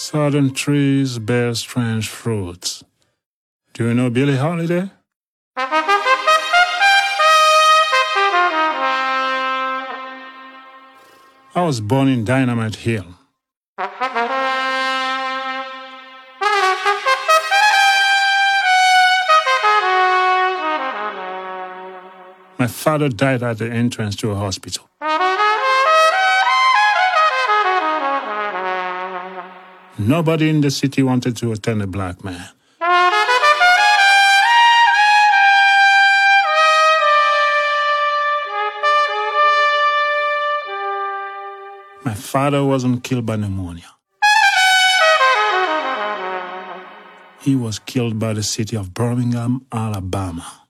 Southern trees bear strange fruits. Do you know Billie Holiday? I was born in Dynamite Hill. My father died at the entrance to a hospital. Nobody in the city wanted to attend a black man. My father wasn't killed by pneumonia. He was killed by the city of Birmingham, Alabama.